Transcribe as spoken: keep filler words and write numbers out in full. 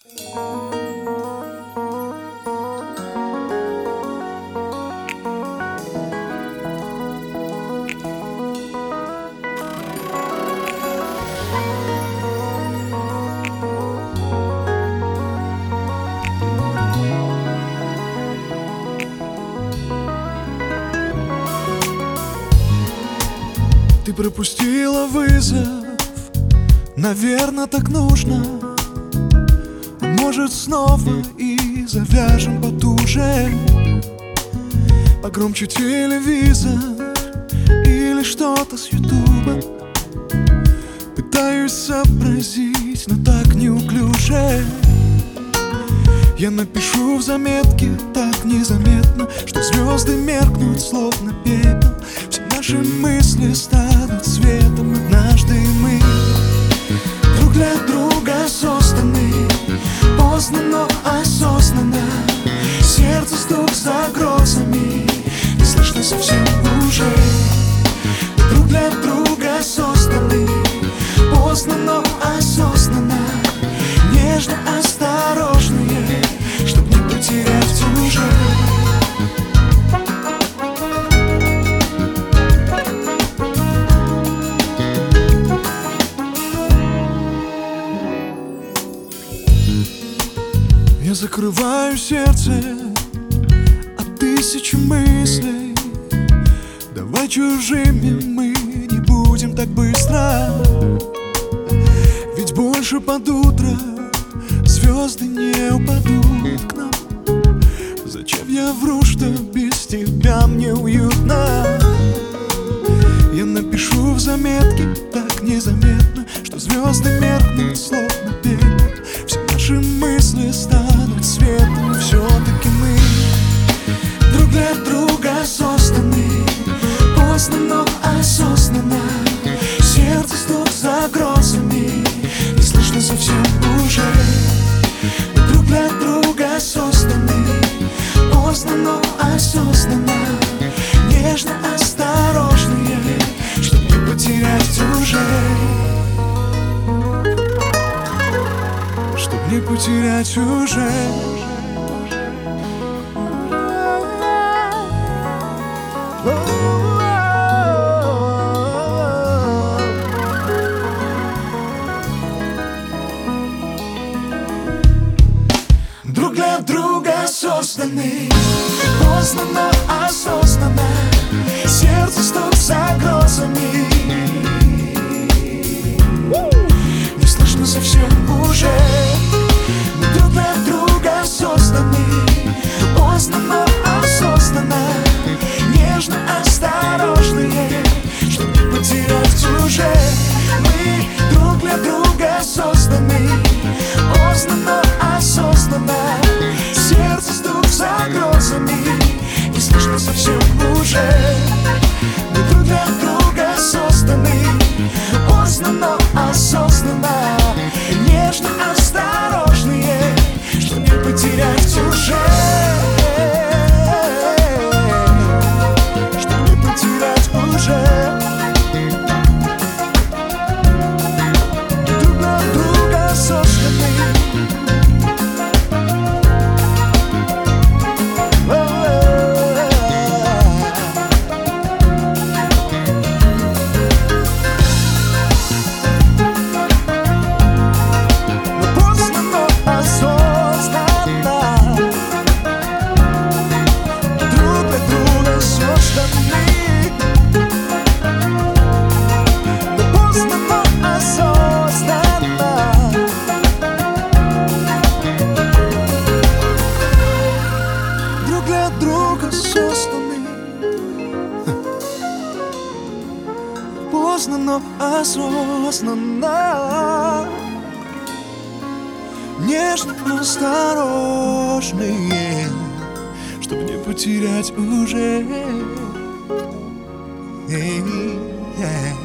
Ты пропустила вызов, наверное, так нужно. Может, снова и завяжем потуже. Погромче телевизор или что-то с ютуба. Пытаюсь сообразить, но так неуклюже. Я напишу в заметке так незаметно, что звезды меркнут словно пепел. Все наши мысли станут светом. Однажды мы друг для друга созданы. Поздно, но осознанно. Сердце стук за грозами. Не слышно совсем уже. Друг для друга созданы. Поздно, но осознанно. Нежно, осторожные, чтоб не потерять уже. Я закрываю сердце от тысячи мыслей. Давай чужими мы не будем так быстро. Ведь больше под утро звезды не упадут к нам. Зачем я вру, что без тебя мне уютно? Я напишу в заметке так незаметно, что звезды меркнут словно пепел. Все наши мысли станут светом. И все-таки мы друг для друга созданы. Поздно, но осознанно. Сердце стук за грозами. Не слышно совсем уже. Друг для друга созданы. Поздно, но осознанно. Нежно, осторожные, чтоб не потерять уже. Чтоб не потерять уже. Друг для друга созданы. Поздно, но осознанно. Сердце стук за грозами. Не слышно совсем уже. Мы друг для друга созданы. Поздно, но осознанно. Нежно, осторожные, чтоб не потерять уже. Мы друг для друга созданы. Поздно, но осознанно. Сердце стук за грозами. Не слышно совсем уже. Мы друг для друга созданы. Поздно, но осознанно. Нежно, осторожные, чтоб не потерять уже. Чтоб не потерять уже. Друг для друга созданы. Поздно, но осознанно. Нежно, осторожные, чтоб не потерять уже. Hey, yeah.